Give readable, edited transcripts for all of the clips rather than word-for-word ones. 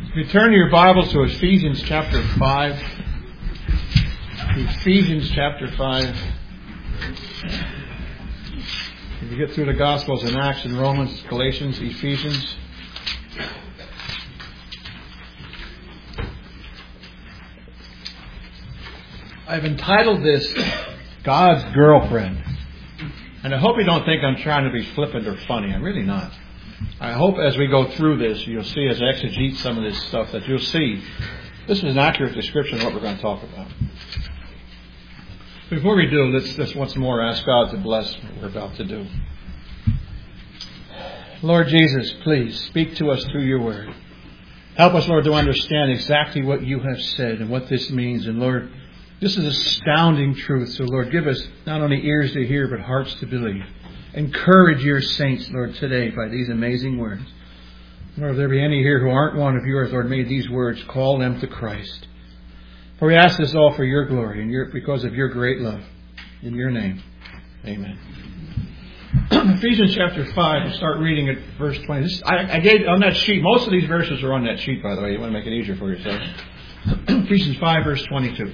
If you turn your Bibles to Ephesians chapter 5. Ephesians chapter 5. If you get through the Gospels and Acts and Romans, Galatians, Ephesians. I've entitled this, God's Girlfriend. And I hope you don't think I'm trying to be flippant or funny. I'm really not. I hope as we go through this, you'll see as I exegete some of this stuff that you'll see this is an accurate description of what we're going to talk about. Before we do, let's once more ask God to bless what we're about to do. Lord Jesus, please speak to us through your word. Help us, Lord, to understand exactly what you have said and what this means. And Lord, this is astounding truth. So Lord, give us not only ears to hear, but hearts to believe. Encourage your saints, Lord, today by these amazing words. Lord, if there be any here who aren't one of yours, Lord, may these words call them to Christ. For we ask this all for your glory and because of your great love. In your name, amen. Ephesians chapter 5, we'll start reading at verse 20. I gave on that sheet, most of these verses are on that sheet, by the way. You want to make it easier for yourself. Ephesians 5, verse 22.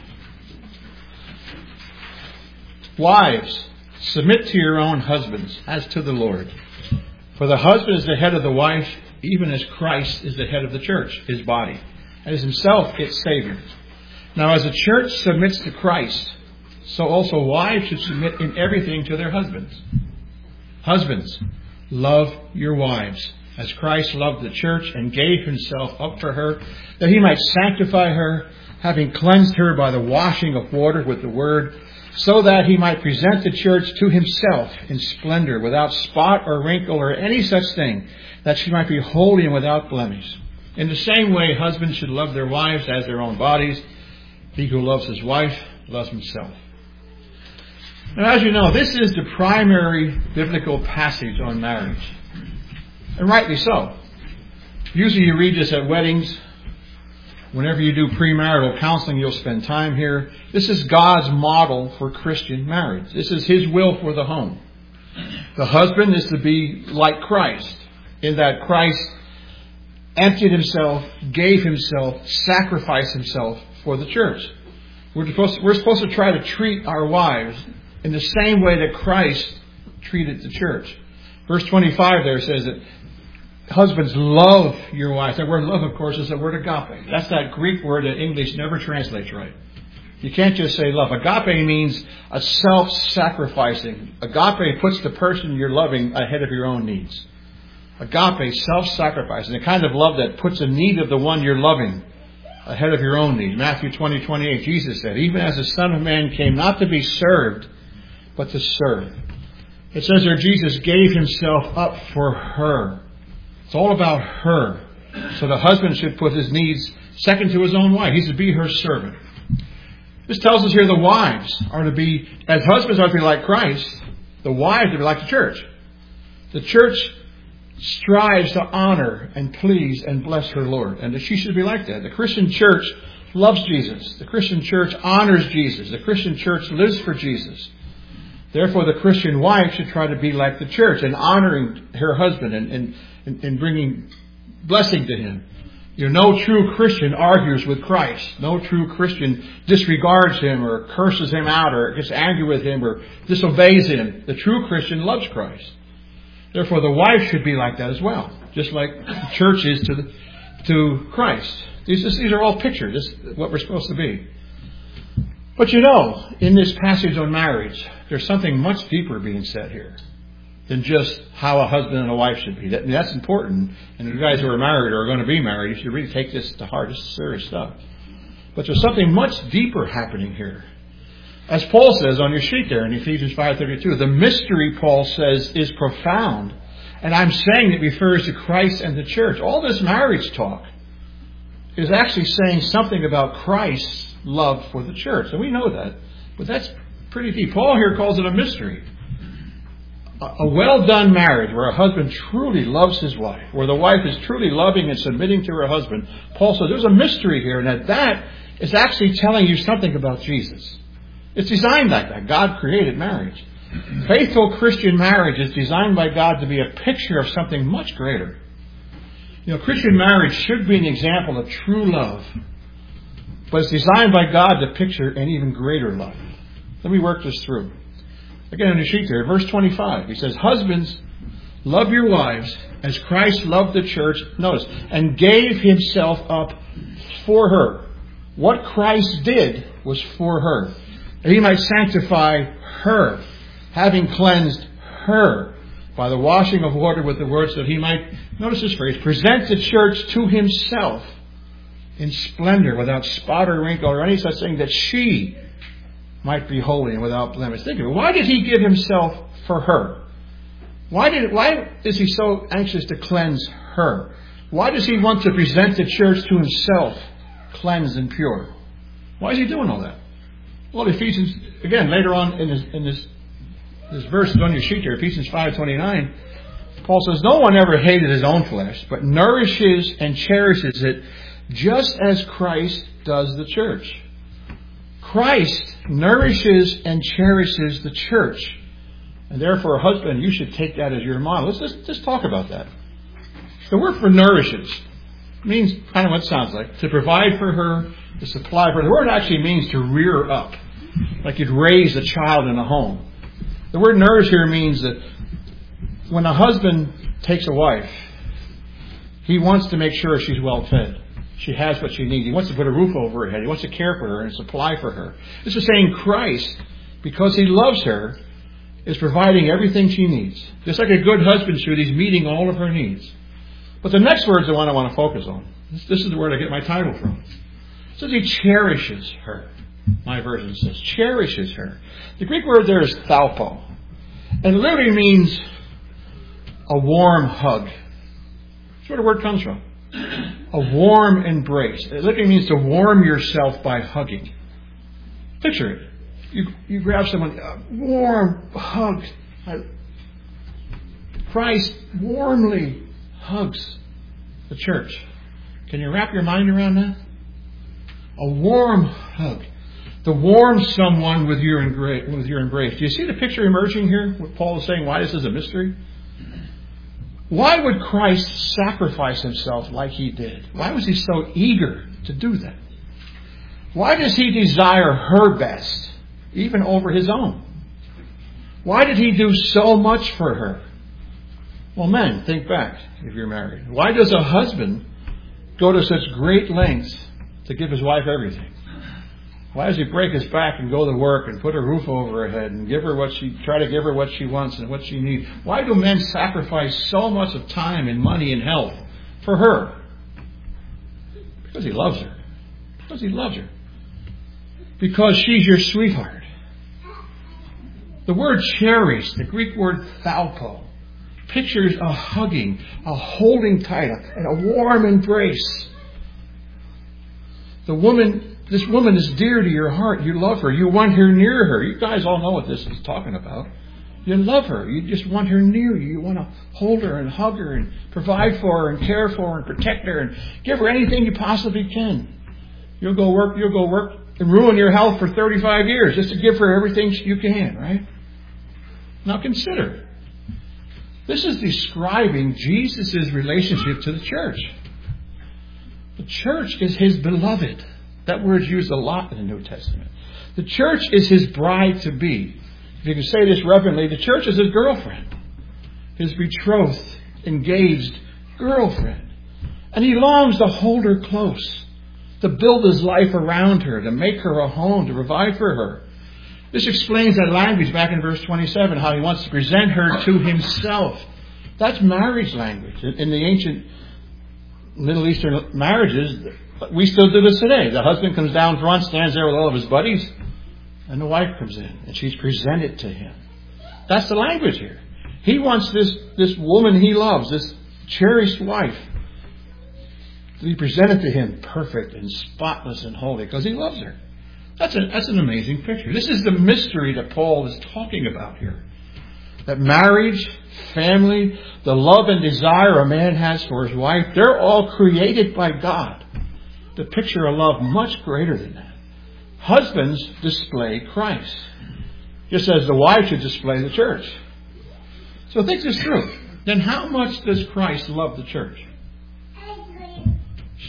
Wives, submit to your own husbands as to the Lord. For the husband is the head of the wife, even as Christ is the head of the church, his body, and is himself its Savior. Now as the church submits to Christ, so also wives should submit in everything to their husbands. Husbands, love your wives, as Christ loved the church and gave himself up for her, that he might sanctify her, having cleansed her by the washing of water with the word, so that he might present the church to himself in splendor, without spot or wrinkle or any such thing, that she might be holy and without blemish. In the same way, husbands should love their wives as their own bodies. He who loves his wife loves himself. Now, as you know, this is the primary biblical passage on marriage. And rightly so. Usually you read this at weddings. Whenever you do premarital counseling, you'll spend time here. This is God's model for Christian marriage. This is his will for the home. The husband is to be like Christ, in that Christ emptied himself, gave himself, sacrificed himself for the church. We're supposed to try to treat our wives in the same way that Christ treated the church. Verse 25 there says that husbands, love your wives. That word love, of course, is the word agape. That's that Greek word that English never translates right. You can't just say love. Agape means a self-sacrificing. Agape puts the person you're loving ahead of your own needs. Agape, self-sacrificing. The kind of love that puts the need of the one you're loving ahead of your own needs. Matthew 20:28, Jesus said, even as the Son of Man came not to be served, but to serve. It says there Jesus gave himself up for her. It's all about her. So the husband should put his needs second to his own wife. He's to be her servant. This tells us here the wives are to be, as husbands are to be like Christ, the wives are to be like the church. The church strives to honor and please and bless her Lord. And she should be like that. The Christian church loves Jesus. The Christian church honors Jesus. The Christian church lives for Jesus. Therefore, the Christian wife should try to be like the church in honoring her husband and bringing blessing to him. You know, no true Christian argues with Christ. No true Christian disregards him or curses him out or gets angry with him or disobeys him. The true Christian loves Christ. Therefore, the wife should be like that as well, just like the church is to Christ. These are all pictures. This is what we're supposed to be. But you know, in this passage on marriage, there's something much deeper being said here than just how a husband and a wife should be. That's important. And the guys who are married or are going to be married, you should really take this to heart. This is serious stuff. But there's something much deeper happening here. As Paul says on your sheet there in Ephesians 5:32, the mystery, Paul says, is profound. And I'm saying it refers to Christ and the church. All this marriage talk is actually saying something about Christ's love for the church. And we know that. But that's pretty deep. Paul here calls it a mystery. A well-done marriage where a husband truly loves his wife, where the wife is truly loving and submitting to her husband. Paul says there's a mystery here, and that is actually telling you something about Jesus. It's designed like that. God created marriage. Faithful Christian marriage is designed by God to be a picture of something much greater. Christian marriage should be an example of true love, but it's designed by God to picture an even greater love. Let me work this through. Again, on your sheet there, verse 25, he says, "Husbands, love your wives as Christ loved the church," notice, "and gave himself up for her." What Christ did was for her, that he might sanctify her, having cleansed her by the washing of water with the word, so that he might, notice this phrase, present the church to himself in splendor, without spot or wrinkle or any such thing, that she might be holy and without blemish. Think of it. Why did he give himself for her? Why is he so anxious to cleanse her? Why does he want to present the church to himself cleansed and pure? Why is he doing all that? Well, Ephesians, again, later on in this verse is on your sheet here, Ephesians 5:29, Paul says, "No one ever hated his own flesh, but nourishes and cherishes it, just as Christ does the church." Christ nourishes and cherishes the church. And therefore, husband, you should take that as your model. Let's just talk about that. The word for nourishes means kind of what it sounds like. To provide for her, to supply for her. The word actually means to rear up. Like you'd raise a child in a home. The word nourish here means that when a husband takes a wife, he wants to make sure she's well fed. She has what she needs. He wants to put a roof over her head. He wants to care for her and supply for her. This is saying Christ, because he loves her, is providing everything she needs. Just like a good husband should, he's meeting all of her needs. But the next word is the one I want to focus on. This is the word I get my title from. It says he cherishes her. My version says cherishes her. The Greek word there is thalpo. And it literally means a warm hug. That's where the word comes from. A warm embrace. It literally means to warm yourself by hugging. Picture it. You grab someone, a warm hug. Christ warmly hugs the church. Can you wrap your mind around that? A warm hug. To warm someone with your embrace. Do you see the picture emerging here? What Paul is saying, why this is a mystery? Why would Christ sacrifice himself like he did? Why was he so eager to do that? Why does he desire her best, even over his own? Why did he do so much for her? Well, men, think back if you're married. Why does a husband go to such great lengths to give his wife everything? Why does he break his back and go to work and put a roof over her head and try to give her what she wants and what she needs? Why do men sacrifice so much of time and money and health for her? Because he loves her. Because he loves her. Because she's your sweetheart. The word cherish, the Greek word thalpo, pictures a hugging, a holding tight, and a warm embrace. This woman is dear to your heart. You love her. You want her near her. You guys all know what this is talking about. You love her. You just want her near you. You want to hold her and hug her and provide for her and care for her and protect her and give her anything you possibly can. You'll go work and ruin your health for 35 years just to give her everything you can, right? Now consider. This is describing Jesus' relationship to the church. The church is his beloved. That word's used a lot in the New Testament. The church is his bride-to-be. If you can say this reverently, the church is his girlfriend. His betrothed, engaged girlfriend. And he longs to hold her close, to build his life around her, to make her a home, to provide for her. This explains that language back in verse 27, how he wants to present her to himself. That's marriage language. In the ancient Middle Eastern marriages, we still do this today. The husband comes down front, stands there with all of his buddies, and the wife comes in, and she's presented to him. That's the language here. He wants this woman he loves, this cherished wife, to be presented to him perfect and spotless and holy, because he loves her. That's an amazing picture. This is the mystery that Paul is talking about here. That marriage, family, the love and desire a man has for his wife, they're all created by God to picture a love much greater than that. Husbands display Christ, just as the wife should display the church. So think this through. Then how much does Christ love the church?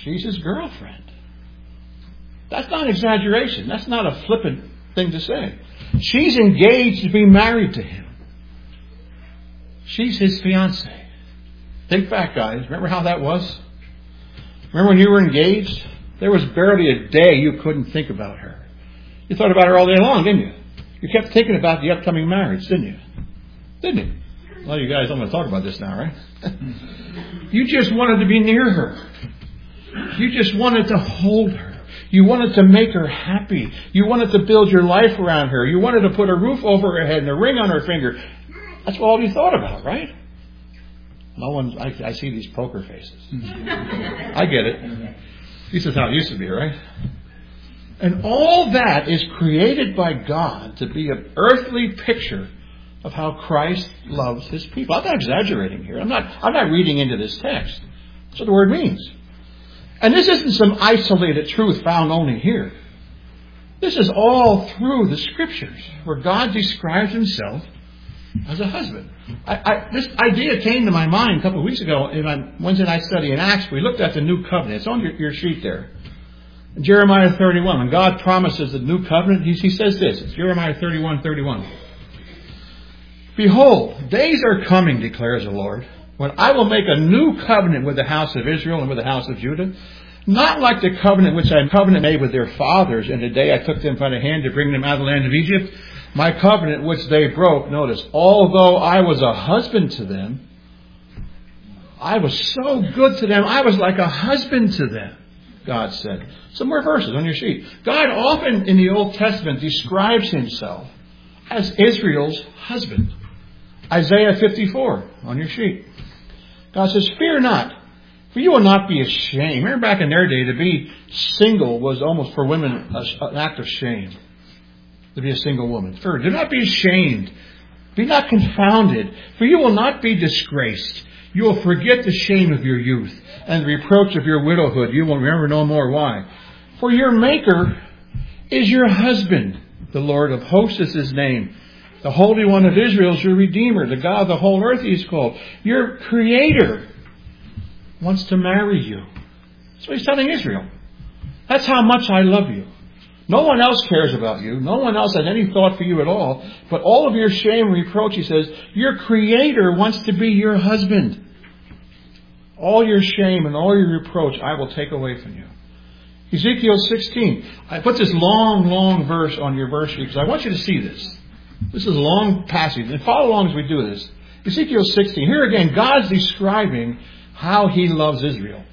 She's his girlfriend. That's not exaggeration. That's not a flippant thing to say. She's engaged to be married to him. She's his fiancée. Think back, guys. Remember how that was? Remember when you were engaged? There was barely a day you couldn't think about her. You thought about her all day long, didn't you? You kept thinking about the upcoming marriage, didn't you? Didn't you? Well, you guys don't want to talk about this now, right? You just wanted to be near her. You just wanted to hold her. You wanted to make her happy. You wanted to build your life around her. You wanted to put a roof over her head and a ring on her finger. That's all you thought about, right? No one. I see these poker faces. I get it. This is how it used to be, right? And all that is created by God to be an earthly picture of how Christ loves his people. I'm not exaggerating here. I'm not reading into this text. That's what the word means. And this isn't some isolated truth found only here. This is all through the Scriptures, where God describes himself as a husband. This idea came to my mind a couple of weeks ago in my Wednesday night study in Acts. We looked at the new covenant. It's on your sheet there. In Jeremiah 31, when God promises the new covenant, he says this. It's Jeremiah 31:31. Behold, days are coming, declares the Lord, when I will make a new covenant with the house of Israel and with the house of Judah, not like the covenant which I made with their fathers in the day I took them by the hand to bring them out of the land of Egypt, my covenant which they broke. Notice, although I was a husband to them, I was so good to them, I was like a husband to them, God said. Some more verses on your sheet. God often in the Old Testament describes himself as Israel's husband. Isaiah 54 on your sheet. God says, fear not, for you will not be ashamed. Remember back in their day, to be single was almost for women an act of shame. To be a single woman. Do not be ashamed. Be not confounded, for you will not be disgraced. You will forget the shame of your youth and the reproach of your widowhood. You will remember no more. Why? For your Maker is your husband. The Lord of hosts is his name. The Holy One of Israel is your Redeemer. The God of the whole earth he is called. Your Creator wants to marry you. That's what he's telling Israel. That's how much I love you. No one else cares about you. No one else has any thought for you at all. But all of your shame and reproach, he says, your Creator wants to be your husband. All your shame and all your reproach I will take away from you. Ezekiel 16. I put this long verse on your verse sheet because I want you to see this. This is a long passage. And follow along as we do this. Ezekiel 16. Here again, God's describing how he loves Israel.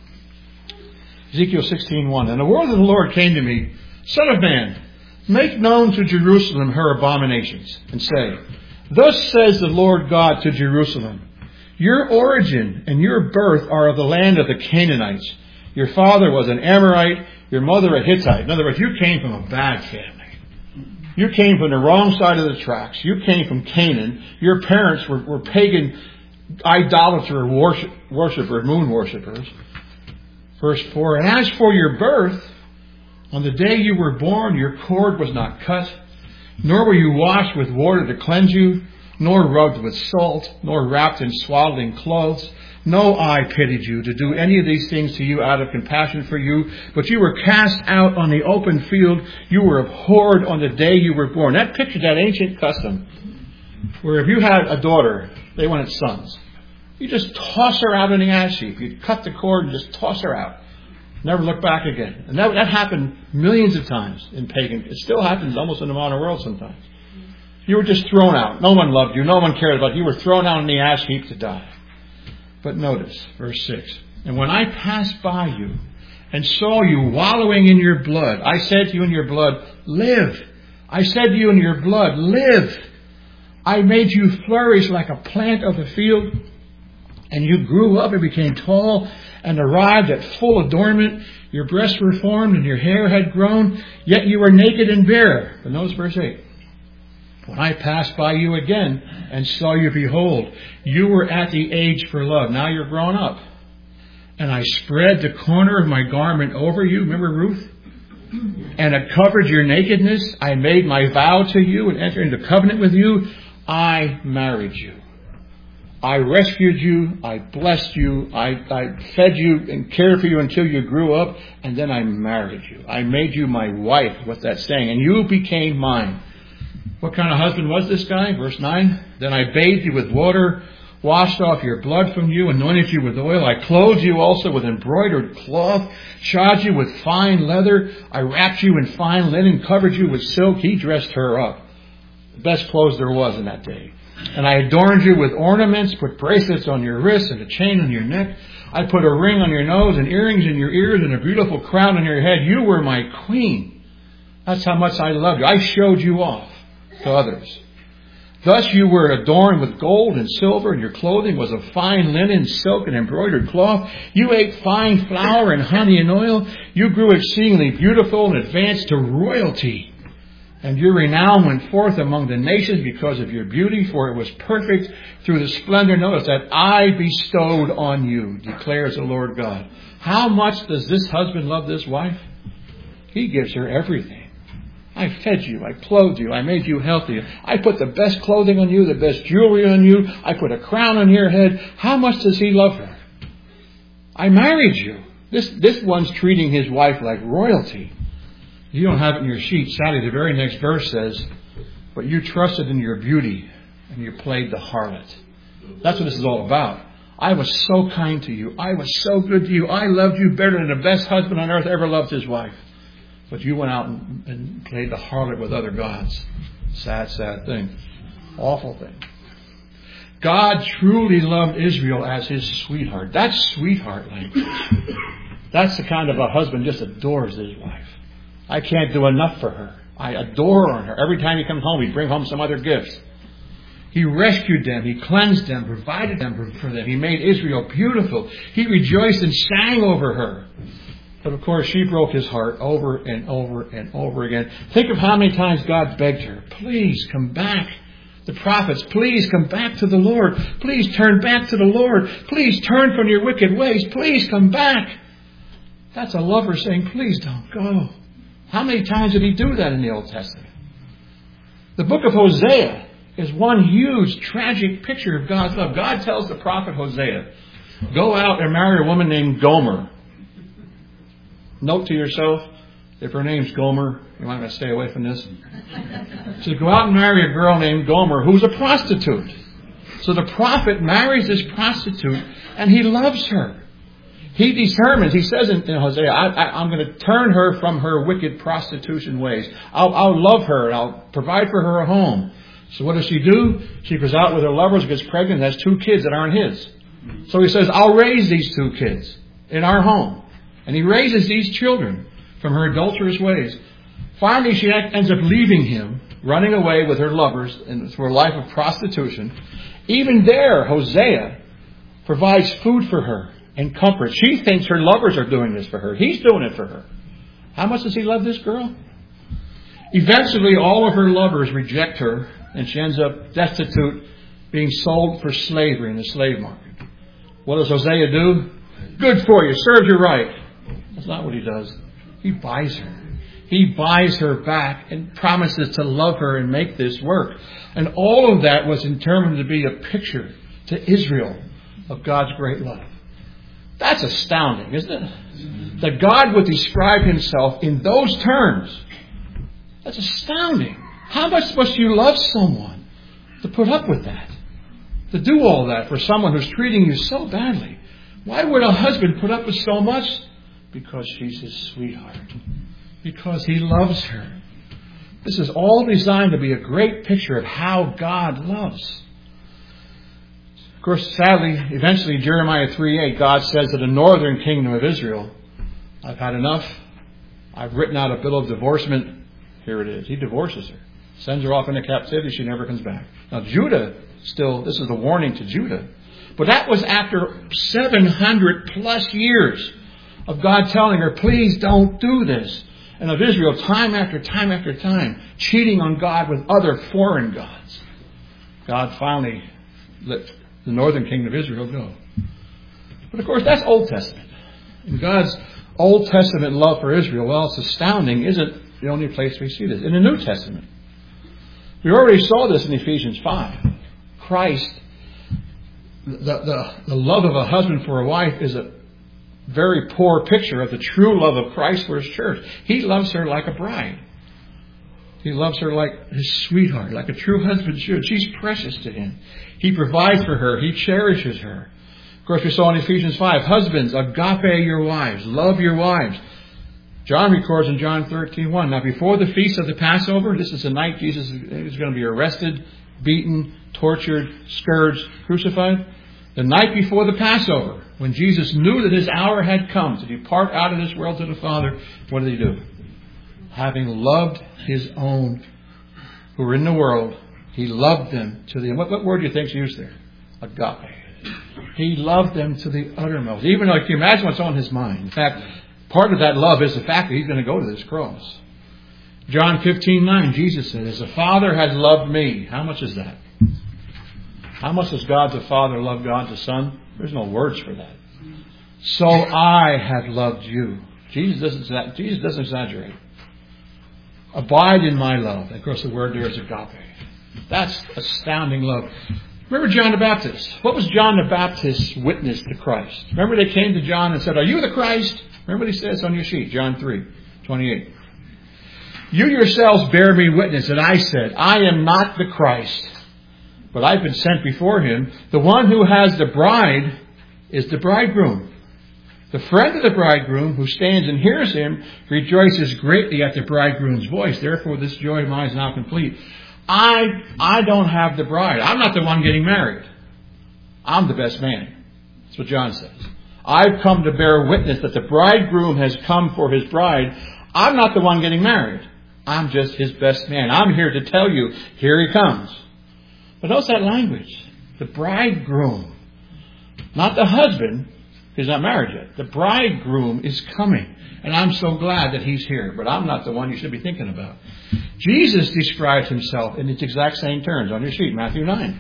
Ezekiel 16:1. And the word of the Lord came to me, Son of man, make known to Jerusalem her abominations, and say, Thus says the Lord God to Jerusalem, Your origin and your birth are of the land of the Canaanites. Your father was an Amorite, your mother a Hittite. In other words, you came from a bad family. You came from the wrong side of the tracks. You came from Canaan. Your parents were pagan idolater worshippers, moon worshippers. Verse 4, and as for your birth, on the day you were born, your cord was not cut, nor were you washed with water to cleanse you, nor rubbed with salt, nor wrapped in swaddling clothes. No eye pitied you to do any of these things to you out of compassion for you, but you were cast out on the open field. You were abhorred on the day you were born. That pictured that ancient custom where if you had a daughter, they wanted sons. You just toss her out on the ash heap. You cut the cord and just toss her out. Never look back again. And that happened millions of times in pagan. It still happens almost in the modern world sometimes. You were just thrown out. No one loved you. No one cared about you. You were thrown out on the ash heap to die. But notice, verse 6. And when I passed by you and saw you wallowing in your blood, I said to you in your blood, live. I said to you in your blood, live. I made you flourish like a plant of the field. And you grew up and became tall and arrived at full adornment. Your breasts were formed and your hair had grown, yet you were naked and bare. But notice verse 8. When I passed by you again and saw you, behold, you were at the age for love. Now you're grown up. And I spread the corner of my garment over you. Remember Ruth? And I covered your nakedness. I made my vow to you and entered into covenant with you. I married you. I rescued you, I blessed you, I fed you and cared for you until you grew up, and then I married you. I made you my wife, what's that saying? And you became mine. What kind of husband was this guy? Verse 9. Then I bathed you with water, washed off your blood from you, anointed you with oil. I clothed you also with embroidered cloth, shod you with fine leather. I wrapped you in fine linen, covered you with silk. He dressed her up. The best clothes there was in that day. And I adorned you with ornaments, put bracelets on your wrists and a chain on your neck. I put a ring on your nose and earrings in your ears and a beautiful crown on your head. You were my queen. That's how much I loved you. I showed you off to others. Thus you were adorned with gold and silver, and your clothing was of fine linen, silk, and embroidered cloth. You ate fine flour and honey and oil. You grew exceedingly beautiful and advanced to royalty. And your renown went forth among the nations because of your beauty, for it was perfect through the splendor, notice, that I bestowed on you, declares the Lord God. How much does this husband love this wife? He gives her everything. I fed you, I clothed you, I made you healthy. I put the best clothing on you, the best jewelry on you. I put a crown on your head. How much does he love her? I married you. This one's treating his wife like royalty. You don't have it in your sheet. Sadly, the very next verse says, but you trusted in your beauty and you played the harlot. That's what this is all about. I was so kind to you. I was so good to you. I loved you better than the best husband on earth ever loved his wife. But you went out and played the harlot with other gods. Sad, sad thing. Awful thing. God truly loved Israel as his sweetheart. That's sweetheart language. That's the kind of a husband just adores his wife. I can't do enough for her. I adore her. Every time he comes home, he'd bring home some other gifts. He rescued them. He cleansed them, provided them for them. He made Israel beautiful. He rejoiced and sang over her. But of course, she broke his heart over and over and over again. Think of how many times God begged her, please come back. The prophets, please come back to the Lord. Please turn back to the Lord. Please turn from your wicked ways. Please come back. That's a lover saying, please don't go. How many times did he do that in the Old Testament? The book of Hosea is one huge, tragic picture of God's love. God tells the prophet Hosea, go out and marry a woman named Gomer. Note to yourself, if her name's Gomer, you might want to stay away from this. So go out and marry a girl named Gomer who's a prostitute. So the prophet marries this prostitute and he loves her. He determines, he says in Hosea, I'm going to turn her from her wicked prostitution ways. I'll love her and I'll provide for her a home. So what does she do? She goes out with her lovers, gets pregnant, and has 2 kids that aren't his. So he says, I'll raise these 2 kids in our home. And he raises these children from her adulterous ways. Finally, she ends up leaving him, running away with her lovers into a life of prostitution. Even there, Hosea provides food for her and comfort. She thinks her lovers are doing this for her. He's doing it for her. How much does he love this girl? Eventually, all of her lovers reject her, and she ends up destitute, being sold for slavery in the slave market. What does Hosea do? Good for you. Serves you right. That's not what he does. He buys her. He buys her back and promises to love her and make this work. And all of that was determined to be a picture to Israel of God's great love. That's astounding, isn't it? That God would describe himself in those terms. That's astounding. How much must you love someone to put up with that? To do all that for someone who's treating you so badly? Why would a husband put up with so much? Because she's his sweetheart. Because he loves her. This is all designed to be a great picture of how God loves. Of course, sadly, eventually Jeremiah 3:8, God says to the northern kingdom of Israel, I've had enough. I've written out a bill of divorcement. Here it is. He divorces her. Sends her off into captivity. She never comes back. Now Judah, still, this is a warning to Judah. But that was after 700 plus years of God telling her, please don't do this. And of Israel, time after time after time, cheating on God with other foreign gods. God finally let the northern kingdom of Israel go. But of course, that's Old Testament. And God's Old Testament love for Israel, well, it's astounding, isn't the only place we see this. In the New Testament, we already saw this in Ephesians 5. Christ the love of a husband for a wife is a very poor picture of the true love of Christ for His church. He loves her like a bride. He loves her like His sweetheart, like a true husband should. She's precious to Him. He provides for her. He cherishes her. Of course, we saw in Ephesians 5, husbands, agape your wives. Love your wives. John records in John 13:1. Now, before the feast of the Passover, this is the night Jesus is going to be arrested, beaten, tortured, scourged, crucified. The night before the Passover, when Jesus knew that His hour had come to depart out of this world to the Father, what did He do? Having loved His own who were in the world, He loved them to the... What word do you think is used there? Agape. He loved them to the uttermost. Even though, can you imagine what's on His mind? In fact, part of that love is the fact that He's going to go to this cross. John 15:9, Jesus said, as the Father has loved me. How much is that? How much does God the Father love God the Son? There's no words for that. So I have loved you. Jesus doesn't exaggerate. Abide in my love. Of course, the word there is agape. That's astounding love. Remember John the Baptist? What was John the Baptist's witness to Christ? Remember they came to John and said, are you the Christ? Remember what he says on your sheet, John 3:28. You yourselves bear me witness that I said, I am not the Christ, but I've been sent before Him. The one who has the bride is the bridegroom. The friend of the bridegroom who stands and hears Him rejoices greatly at the bridegroom's voice. Therefore, this joy of mine is now complete. I don't have the bride. I'm not the one getting married. I'm the best man. That's what John says. I've come to bear witness that the bridegroom has come for his bride. I'm not the one getting married. I'm just his best man. I'm here to tell you, here he comes. But notice that language. The bridegroom. Not the husband. He's not married yet. The bridegroom is coming. And I'm so glad that he's here. But I'm not the one you should be thinking about. Jesus describes himself in its exact same terms on your sheet, Matthew 9.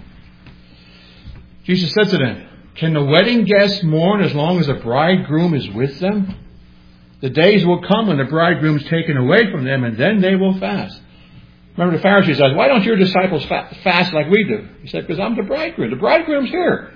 Jesus said to them, can the wedding guests mourn as long as the bridegroom is with them? The days will come when the bridegroom is taken away from them, and then they will fast. Remember the Pharisees said, why don't your disciples fast like we do? He said, because I'm the bridegroom. The bridegroom's here.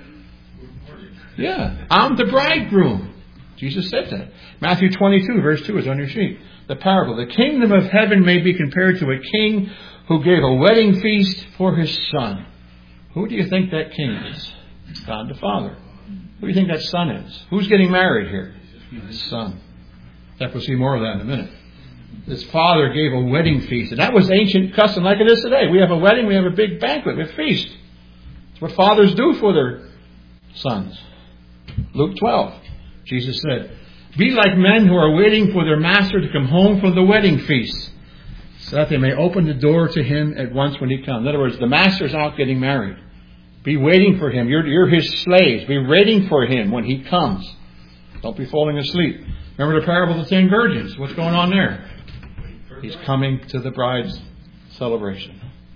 Yeah, I'm the bridegroom. Jesus said that. Matthew 22, verse 2 is on your sheet. The parable. The kingdom of heaven may be compared to a king who gave a wedding feast for his son. Who do you think that king is? God the Father. Who do you think that son is? Who's getting married here? The son. In fact, we'll see more of that in a minute. His father gave a wedding feast. And that was ancient custom like it is today. We have a wedding, we have a big banquet, we have a feast. It's what fathers do for their sons. Luke 12. Jesus said, be like men who are waiting for their master to come home from the wedding feast, so that they may open the door to him at once when he comes. In other words, the master's out getting married. Be waiting for him. You're his slaves. Be waiting for him when he comes. Don't be falling asleep. Remember the parable of the 10 virgins? What's going on there? He's coming to the bride's celebration.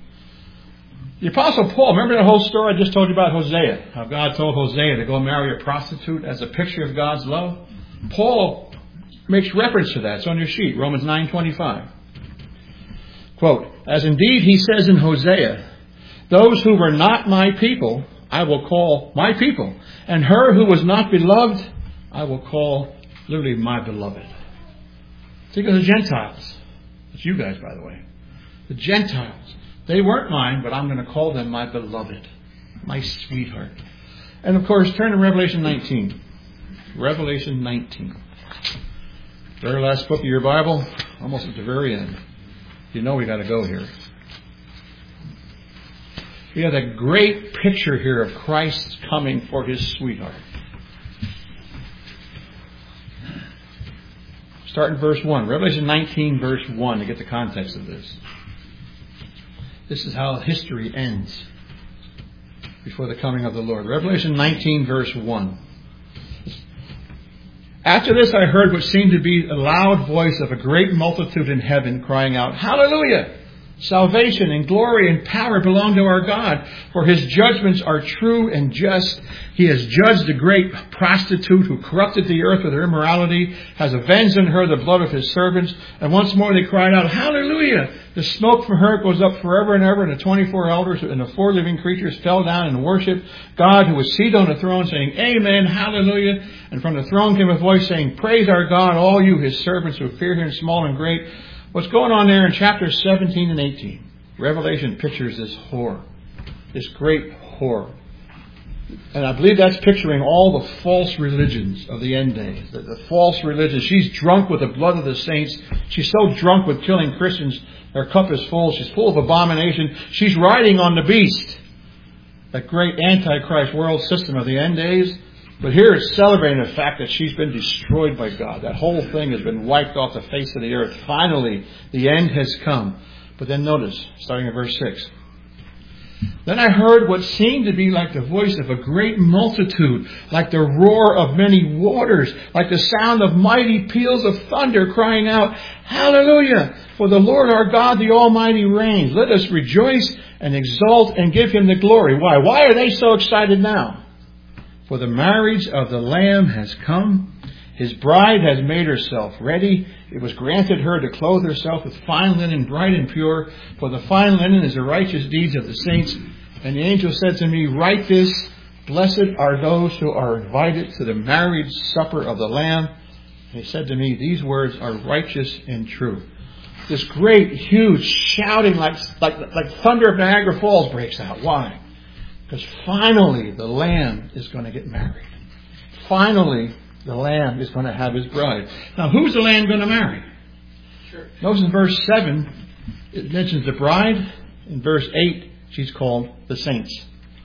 The Apostle Paul, remember that whole story I just told you about Hosea? How God told Hosea to go marry a prostitute as a picture of God's love? Paul makes reference to that. It's on your sheet, Romans 9:25. Quote, as indeed he says in Hosea, those who were not my people, I will call my people. And her who was not beloved, I will call literally my beloved. Think of the Gentiles. That's you guys, by the way. The Gentiles. They weren't mine, but I'm going to call them my beloved. My sweetheart. And of course, turn to Revelation 19. Revelation 19. Very last book of your Bible. Almost at the very end. You know we got to go here. We have a great picture here of Christ coming for his sweetheart. Start in verse 1. Revelation 19, verse 1, to get the context of this. This is how history ends before the coming of the Lord. Revelation 19, verse 1. After this I heard what seemed to be a loud voice of a great multitude in heaven crying out, Hallelujah! Salvation and glory and power belong to our God, for His judgments are true and just. He has judged the great prostitute who corrupted the earth with her immorality, has avenged on her the blood of His servants. And once more they cried out, Hallelujah! The smoke from her goes up forever and ever, and the 24 elders and the 4 living creatures fell down and worshipped God who was seated on the throne, saying, Amen, Hallelujah. And from the throne came a voice saying, Praise our God, all you His servants who fear Him, small and great. What's going on there in chapters 17 and 18? Revelation pictures this whore, this great whore. And I believe that's picturing all the false religions of the end days. The false religions. She's drunk with the blood of the saints. She's so drunk with killing Christians, her cup is full. She's full of abomination. She's riding on the beast. That great Antichrist world system of the end days. But here it's celebrating the fact that she's been destroyed by God. That whole thing has been wiped off the face of the earth. Finally, the end has come. But then notice, starting at verse 6. Then I heard what seemed to be like the voice of a great multitude, like the roar of many waters, like the sound of mighty peals of thunder, crying out, Hallelujah! For the Lord our God, the Almighty, reigns. Let us rejoice and exult and give Him the glory. Why? Why are they so excited now? For the marriage of the Lamb has come. His bride has made herself ready. It was granted her to clothe herself with fine linen, bright and pure. For the fine linen is the righteous deeds of the saints. And the angel said to me, Write this, Blessed are those who are invited to the marriage supper of the Lamb. And he said to me, These words are righteous and true. This great, huge shouting like thunder of Niagara Falls breaks out. Why? Because finally the Lamb is going to get married. Finally, the Lamb is going to have His bride. Now, who's the Lamb going to marry? Sure. Notice in verse 7, it mentions the bride. In verse 8, she's called the saints.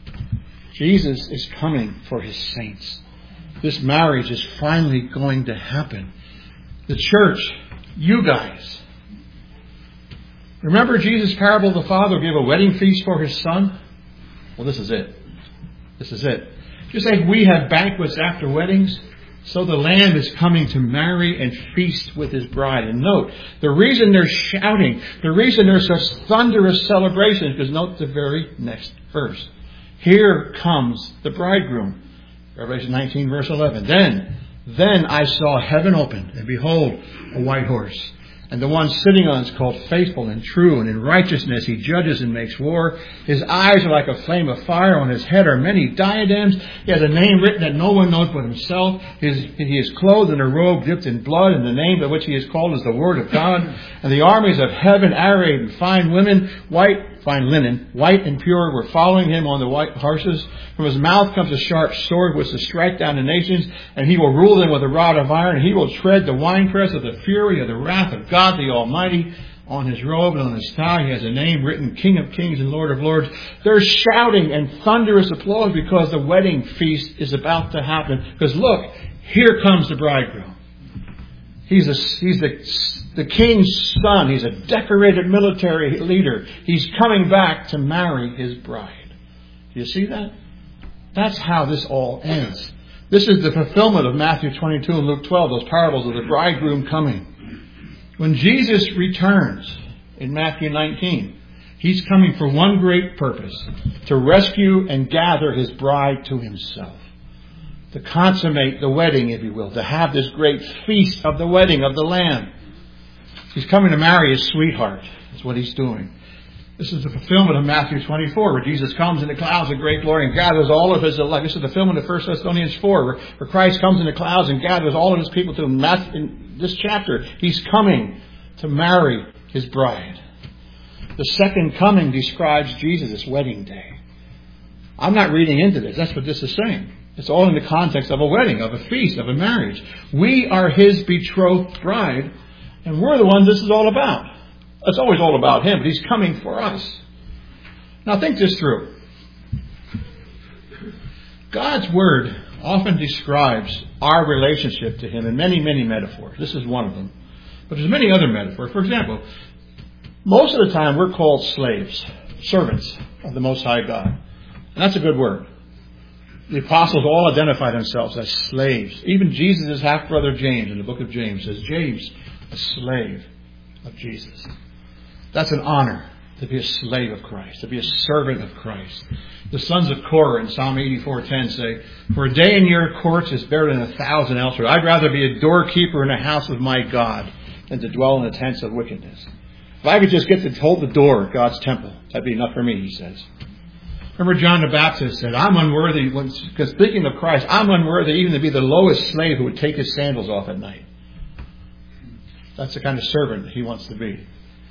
Jesus is coming for His saints. This marriage is finally going to happen. The church, you guys. Remember Jesus' parable of the father who gave a wedding feast for his son? Well, this is it. This is it. Just like we have banquets after weddings, so the Lamb is coming to marry and feast with His bride. And note, the reason they're shouting, the reason there's such thunderous celebration is because note the very next verse. Here comes the bridegroom. Revelation 19 verse 11. Then I saw heaven open, and behold, a white horse. And the one sitting on it is called Faithful and True, and in righteousness He judges and makes war. His eyes are like a flame of fire. On His head are many diadems. He has a name written that no one knows but Himself. He is clothed in a robe dipped in blood, and the name by which He is called is the Word of God. And the armies of heaven, arrayed in fine linen, white and pure, were following Him on the white horses. From His mouth comes a sharp sword which to strike down the nations, and He will rule them with a rod of iron, and He will tread the winepress of the fury of the wrath of God the Almighty. On His robe and on His thigh He has a name written, King of Kings and Lord of Lords. They're shouting and thunderous applause because the wedding feast is about to happen. Because look, here comes the bridegroom. He's the king's son. He's a decorated military leader. He's coming back to marry his bride. Do you see that? That's how this all ends. This is the fulfillment of Matthew 22 and Luke 12, those parables of the bridegroom coming. When Jesus returns in Matthew 19, He's coming for one great purpose, to rescue and gather His bride to Himself. To consummate the wedding, if you will, to have this great feast of the wedding of the Lamb. He's coming to marry His sweetheart. That's what He's doing. This is the fulfillment of Matthew 24, where Jesus comes in the clouds of great glory and gathers all of His elect. This is the fulfillment of 1 Thessalonians 4, where Christ comes in the clouds and gathers all of His people to Him. In this chapter, He's coming to marry His bride. The second coming describes Jesus' wedding day. I'm not reading into this. That's what this is saying. It's all in the context of a wedding, of a feast, of a marriage. We are His betrothed bride, and we're the ones this is all about. It's always all about Him, but He's coming for us. Now think this through. God's Word often describes our relationship to Him in many, many metaphors. This is one of them. But there's many other metaphors. For example, most of the time we're called slaves, servants of the Most High God. And that's a good word. The apostles all identify themselves as slaves. Even Jesus' half-brother James in the book of James says, James, a slave of Jesus. That's an honor. to be a slave of Christ, to be a servant of Christ. The sons of Korah in Psalm 84:10 say, "For a day in your courts is better than 1,000 elsewhere. I'd rather be a doorkeeper in the house of my God than to dwell in the tents of wickedness." If I could just get to hold the door of God's temple, that'd be enough for me, he says. Remember John the Baptist said, "I'm unworthy," because speaking of Christ, "I'm unworthy even to be the lowest slave who would take his sandals off at night." That's the kind of servant he wants to be.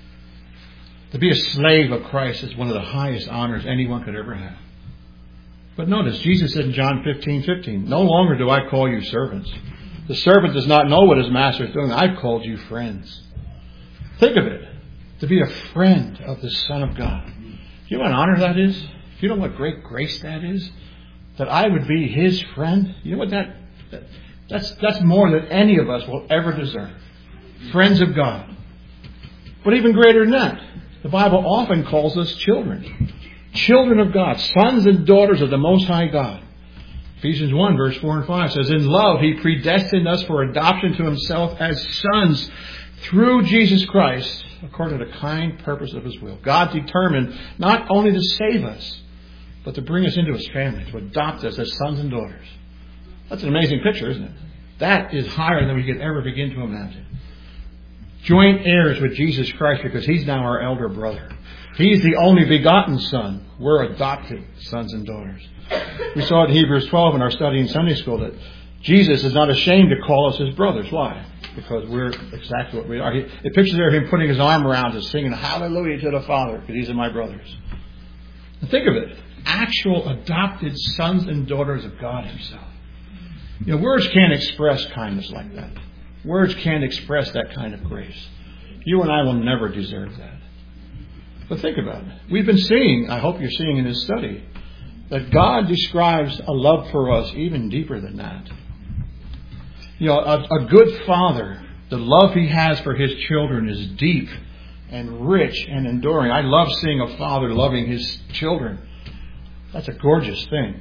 To be a slave of Christ is one of the highest honors anyone could ever have. But notice, Jesus said in John 15:15, "No longer do I call you servants. The servant does not know what his master is doing. I've called you friends." Think of it. To be a friend of the Son of God. You know what honor that is? You know what great grace that is? That I would be his friend? You know what that's more than any of us will ever deserve. Friends of God. But even greater than that, the Bible often calls us children. Children of God. Sons and daughters of the Most High God. Ephesians 1 verse 4 and 5 says, "In love he predestined us for adoption to himself as sons through Jesus Christ, according to the kind purpose of his will." God determined not only to save us, but to bring us into his family, to adopt us as sons and daughters. That's an amazing picture, isn't it? That is higher than we could ever begin to imagine. Joint heirs with Jesus Christ because he's now our elder brother. He's the only begotten Son. We're adopted sons and daughters. We saw in Hebrews 12 in our study in Sunday school that Jesus is not ashamed to call us his brothers. Why? Because we're exactly what we are. It pictures there him putting his arm around us, singing hallelujah to the Father, because these are my brothers. And think of it. Actual adopted sons and daughters of God himself. You know, words can't express kindness like that. Words can't express that kind of grace. You and I will never deserve that. But think about it. We've been seeing, I hope you're seeing in this study, that God describes a love for us even deeper than that. You know, a good father, the love he has for his children is deep and rich and enduring. I love seeing a father loving his children. That's a gorgeous thing.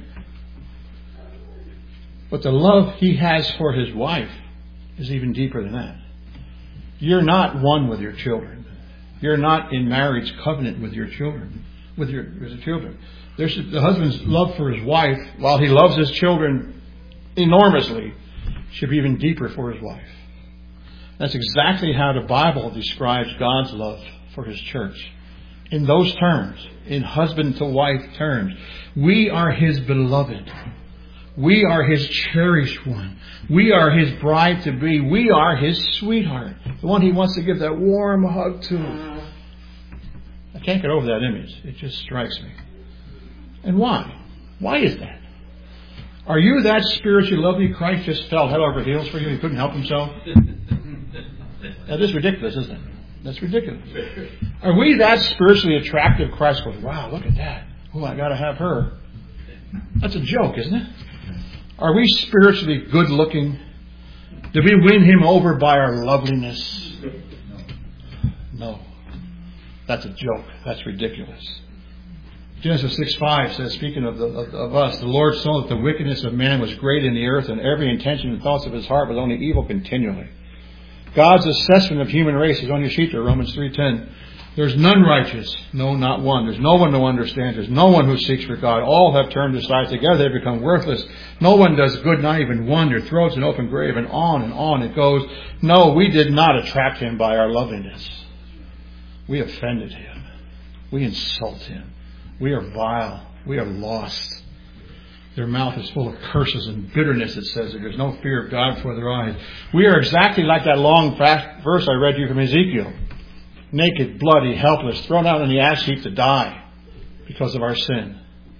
But the love he has for his wife is even deeper than that. You're not one with your children. You're not in marriage covenant with your children. With your children. The husband's love for his wife, while he loves his children enormously, should be even deeper for his wife. That's exactly how the Bible describes God's love for his church. In those terms, in husband to wife terms. We are his beloved. We are his cherished one. We are his bride to be. We are his sweetheart. The one he wants to give that warm hug to. I can't get over that image. It just strikes me. And why? Why is that? Are you that spiritually lovely Christ just fell head over heels for you? He couldn't help himself? That is ridiculous, isn't it? That's ridiculous. Are we that spiritually attractive Christ goes, wow, look at that. Oh, I got to have her. That's a joke, isn't it? Are we spiritually good looking? Did we win him over by our loveliness? No. That's a joke. That's ridiculous. Genesis 6:5 says, speaking of us, the Lord saw that the wickedness of man was great in the earth, and every intention and thoughts of his heart was only evil continually. God's assessment of human race is on your sheet there, Romans 3:10. There's none righteous, no, not one. There's no one who understands. There's no one who seeks for God. All have turned aside. Together they become worthless. No one does good, not even one. Their throat's an open grave, and on it goes. No, we did not attract him by our loveliness. We offended him. We insult him. We are vile. We are lost. Their mouth is full of curses and bitterness, it says. There's no fear of God before their eyes. We are exactly like that long verse I read you from Ezekiel. Naked, bloody, helpless, thrown out on the ash heap to die because of our sin.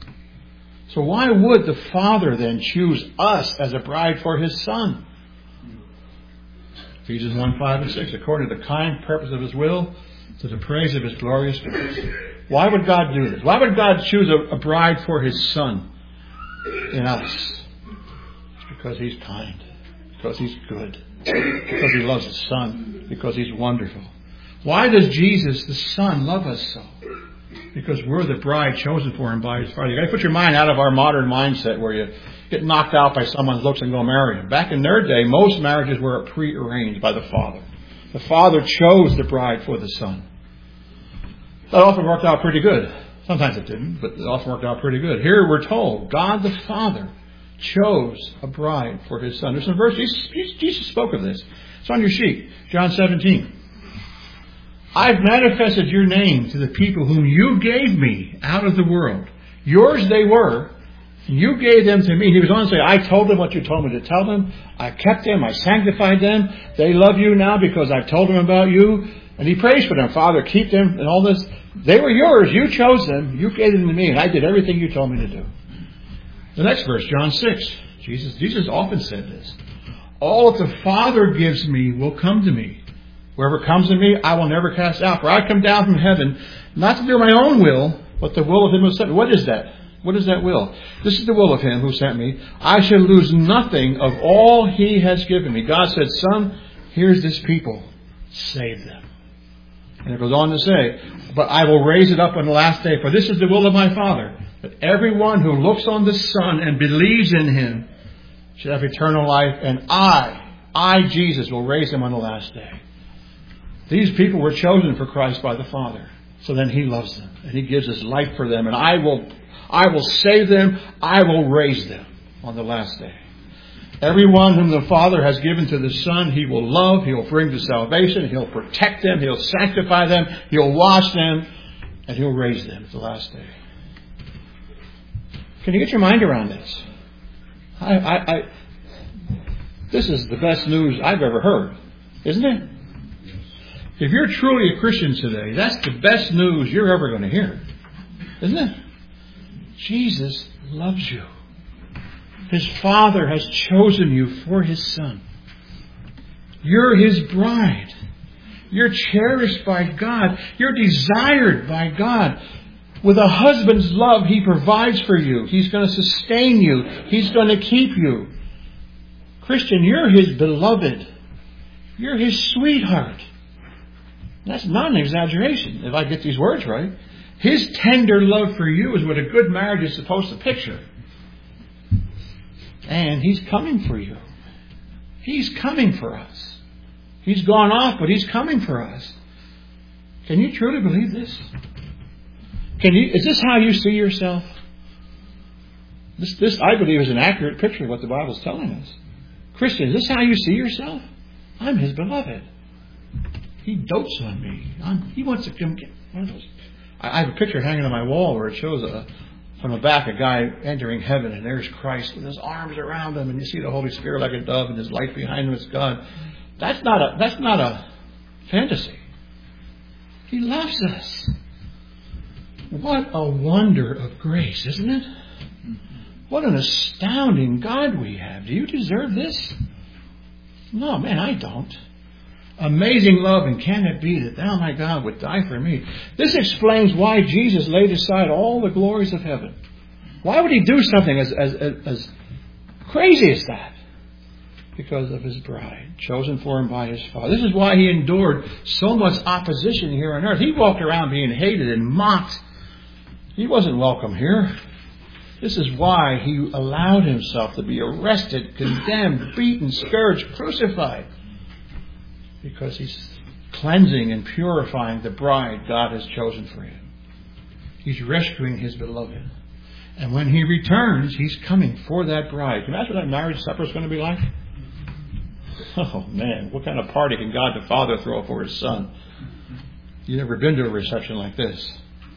So why would the Father then choose us as a bride for his Son? Ephesians 1:5 and 6, according to the kind purpose of his will, to the praise of his glorious grace. Why would God do this? Why would God choose a bride for his Son in us? It's because he's kind. Because he's good. Because he loves his Son. Because he's wonderful. Why does Jesus, the Son, love us so? Because we're the bride chosen for him by his Father. You've got to put your mind out of our modern mindset where you get knocked out by someone's looks and go marry him. Back in their day, most marriages were prearranged by the Father. The Father chose the bride for the Son. That often worked out pretty good. Sometimes it didn't, but it often worked out pretty good. Here we're told God the Father chose a bride for his Son. There's some verse. Jesus spoke of this. It's on your sheet. John 17. I've manifested your name to the people whom you gave me out of the world. Yours they were, and you gave them to me. He was on to say, I told them what you told me to tell them. I kept them. I sanctified them. They love you now because I've told them about you. And he prays for them. Father, keep them and all this. They were yours. You chose them. You gave them to me, and I did everything you told me to do. The next verse, John 6. Jesus often said this. All that the Father gives me will come to me. Whoever comes to me, I will never cast out. For I come down from heaven, not to do my own will, but the will of him who sent me. What is that? What is that will? This is the will of him who sent me. I shall lose nothing of all he has given me. God said, Son, here's this people. Save them. And it goes on to say, but I will raise it up on the last day. For this is the will of my Father, that everyone who looks on the Son and believes in him should have eternal life. And I, Jesus, will raise him on the last day. These people were chosen for Christ by the Father. So then he loves them. And he gives his life for them. And I will save them. I will raise them on the last day. Everyone whom the Father has given to the Son, he will love. He will bring to salvation. He'll protect them. He'll sanctify them. He'll wash them. And he'll raise them at the last day. Can you get your mind around this? This is the best news I've ever heard. Isn't it? If you're truly a Christian today, that's the best news you're ever going to hear. Isn't it? Jesus loves you. His Father has chosen you for his Son. You're his bride. You're cherished by God. You're desired by God. With a husband's love, he provides for you. He's going to sustain you. He's going to keep you. Christian, you're his beloved. You're his sweetheart. That's not an exaggeration, if I get these words right. His tender love for you is what a good marriage is supposed to picture. And he's coming for you. He's coming for us. He's gone off, but he's coming for us. Can you truly believe this? Is this how you see yourself? This, I believe, is an accurate picture of what the Bible is telling us. Christian, is this how you see yourself? I'm his beloved. He dotes on me. He wants to come get one of those. I have a picture hanging on my wall where it shows from the back a guy entering heaven, and there's Christ with his arms around him, and you see the Holy Spirit like a dove, and his light behind him is God. That's not a fantasy. He loves us. What a wonder of grace, isn't it? What an astounding God we have. Do you deserve this? No, man, I don't. Amazing love, and can it be that thou, my God, would die for me? This explains why Jesus laid aside all the glories of heaven. Why would he do something as crazy as that? Because of his bride, chosen for him by his Father. This is why he endured so much opposition here on earth. He walked around being hated and mocked. He wasn't welcome here. This is why he allowed himself to be arrested, condemned, beaten, scourged, crucified. Because he's cleansing and purifying the bride God has chosen for him. He's rescuing his beloved. And when he returns, he's coming for that bride. Can you imagine what that marriage supper is going to be like? Oh man, what kind of party can God the Father throw for his Son? You've never been to a reception like this.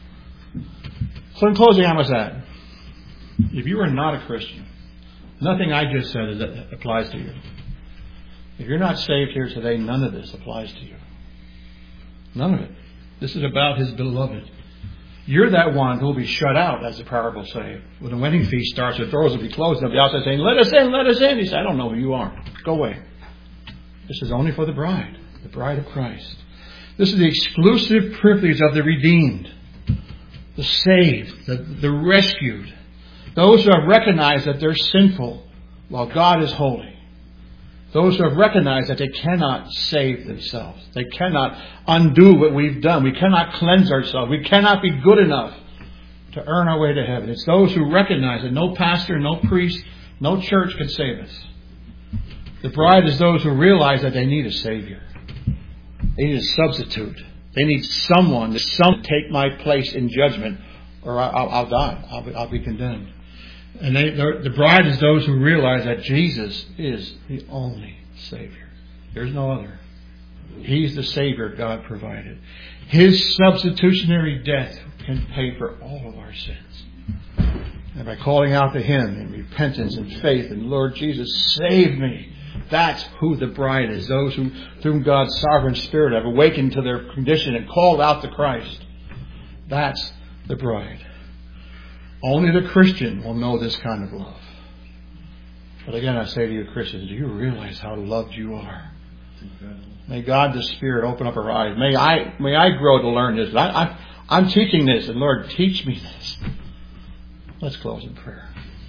So in closing, I must add, if you are not a Christian, nothing I just said applies to you. If you're not saved here today, none of this applies to you. None of it. This is about his beloved. You're that one who will be shut out, as the parable says. When the wedding feast starts, the doors will be closed. They'll be outside saying, let us in, let us in. He said, I don't know who you are. Go away. This is only for the bride of Christ. This is the exclusive privilege of the redeemed, the saved, the rescued. Those who have recognized that they're sinful while God is holy. Those who have recognized that they cannot save themselves. They cannot undo what we've done. We cannot cleanse ourselves. We cannot be good enough to earn our way to heaven. It's those who recognize that no pastor, no priest, no church can save us. The bride is those who realize that they need a Savior. They need a substitute. They need someone to take my place in judgment, or I'll die. I'll be condemned. And the bride is those who realize that Jesus is the only Savior. There's no other. He's the Savior God provided. His substitutionary death can pay for all of our sins. And by calling out to Him in repentance and faith, and Lord Jesus, save me. That's who the bride is. Those whom God's sovereign Spirit have awakened to their condition and called out to Christ. That's the bride. Only the Christian will know this kind of love. But again, I say to you, Christians, do you realize how loved you are? May God the Spirit open up our eyes. May I grow to learn this. I'm teaching this, and Lord, teach me this. Let's close in prayer.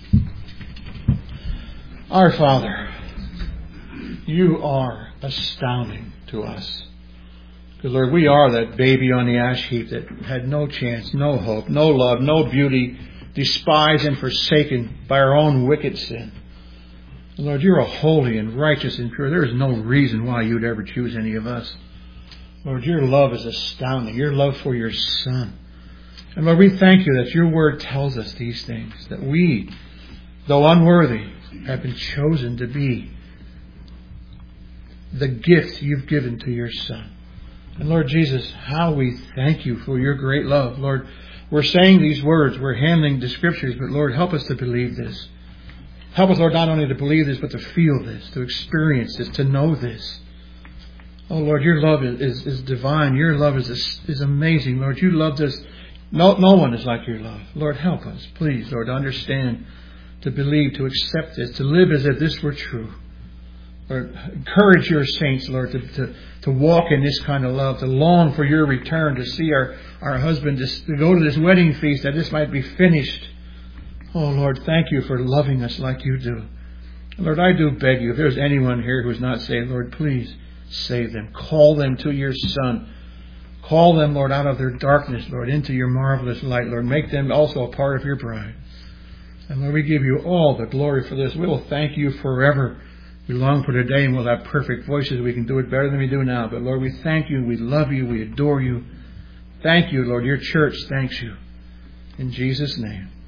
Our Father, You are astounding to us. Because, Lord, we are that baby on the ash heap that had no chance, no hope, no love, no beauty, despised and forsaken by our own wicked sin. And Lord, You're a holy and righteous and pure. There is no reason why You'd ever choose any of us. Lord, Your love is astounding. Your love for Your Son. And Lord, we thank You that Your Word tells us these things. That we, though unworthy, have been chosen to be the gift You've given to Your Son. And Lord Jesus, how we thank You for Your great love. Lord, we're saying these words, we're handling the Scriptures, but Lord, help us to believe this. Help us, Lord, not only to believe this, but to feel this, to experience this, to know this. Oh Lord, Your love is divine. Your love is amazing. Lord, You loved us. No one is like Your love. Lord, help us, please, Lord, to understand, to believe, to accept this, to live as if this were true. Lord, encourage Your saints, Lord, to walk in this kind of love, to long for Your return, to see our husband, to go to this wedding feast, that this might be finished. Oh, Lord, thank You for loving us like You do. Lord, I do beg You, if there's anyone here who's not saved, Lord, please save them. Call them to Your Son. Call them, Lord, out of their darkness, Lord, into Your marvelous light, Lord. Make them also a part of Your bride. And Lord, we give You all the glory for this. We will thank You forever. We long for today, and we'll have perfect voices. We can do it better than we do now. But Lord, we thank You. We love You. We adore You. Thank You, Lord. Your church thanks You. In Jesus' name.